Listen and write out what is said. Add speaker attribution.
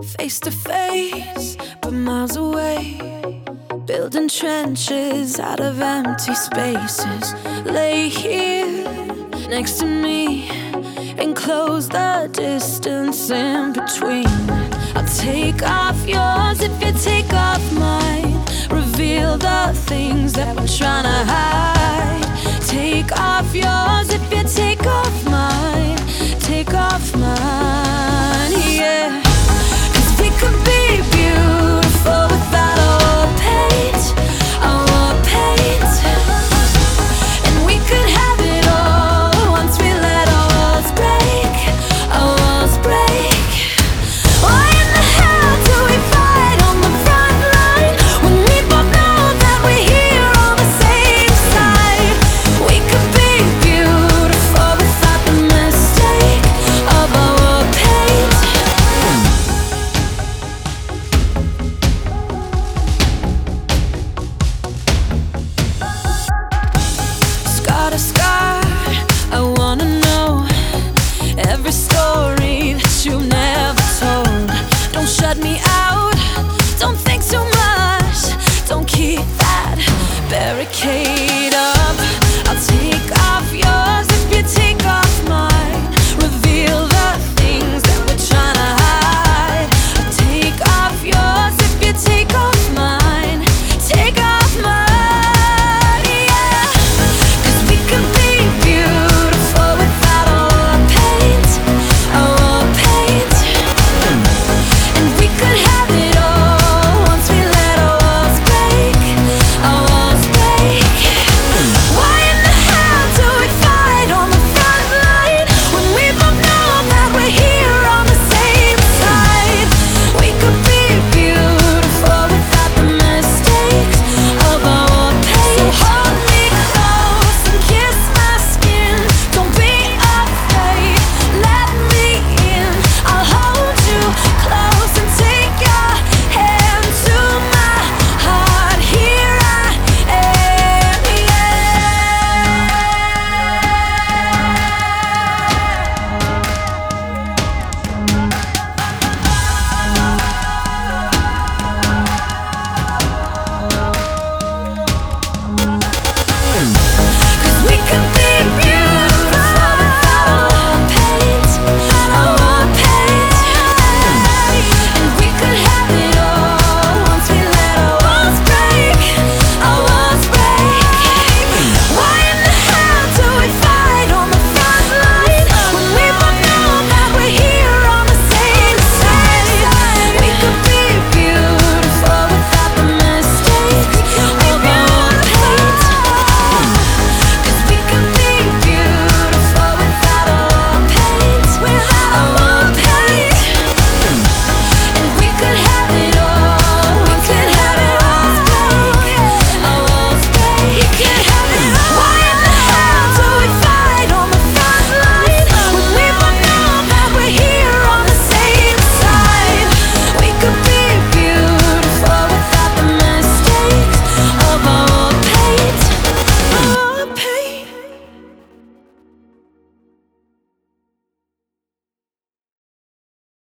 Speaker 1: face to face, but miles away. Building trenches out of empty spaces. Lay here next to me and close the distance in between. I'll take off yours if you take off mine. Reveal the things that we're trying to hide. Take off yours if you take off mine. Take off mine, yeah. 'Cause we could be beautiful without our paint, our paint. And we could have it all once we let our walls break, our walls break. Why in the hell do we fight on the front line when we both know that we're here on the same side? We could be beautiful without the mistake of our paint. Scar to scar, I wanna know every story that you've never told. Don't shut me out, don't think too much, don't keep that barricade.